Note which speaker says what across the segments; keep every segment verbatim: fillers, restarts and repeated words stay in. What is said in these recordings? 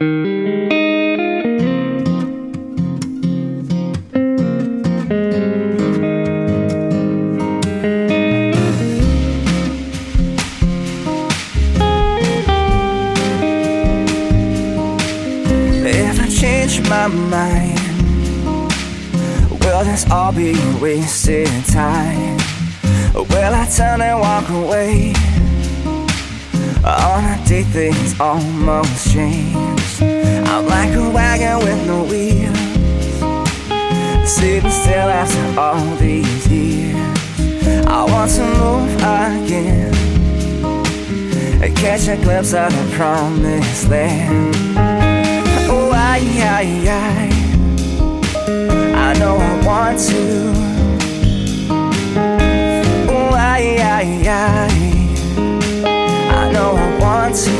Speaker 1: If I change my mind, will this all be wasted time? Or will I turn and walk away? On a day things almost change. I'm like a wagon with no wheels, sitting still after all these years. I want to move again and catch a glimpse of the promised land. Oh, I, I, I, I know I want to. Oh, I, I, I, I know I want to.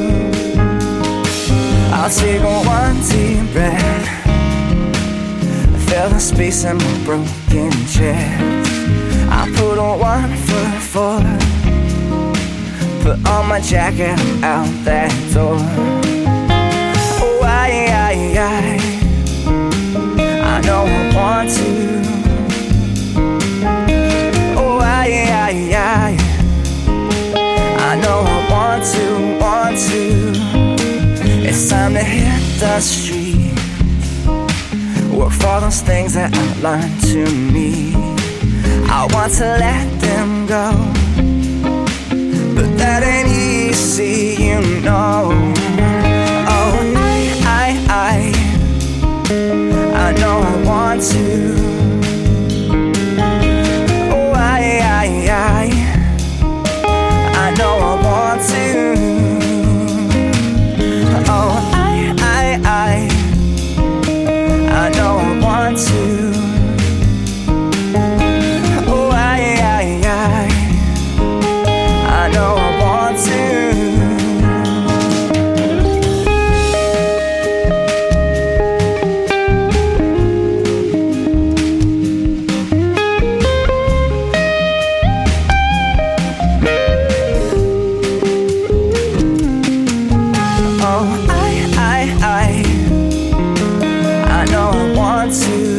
Speaker 1: I'll take one deep breath, fill the space in my broken chest. I put on one foot forward, put on my jacket out that door. Oh, I, I, I, I know I want to. Oh, I, I, I, I know I want to, want to. It's time to hit the street, work for those things that I learned to me. I want to let them go, but that ain't easy, you know. Oh, I, I, I, I know I want to. Oh, I, I, I, I know I want to. Oh, I, I, I, I know I want to. Oh, I, I, I, I know I want to. Oh, I, I, I, I know I want to.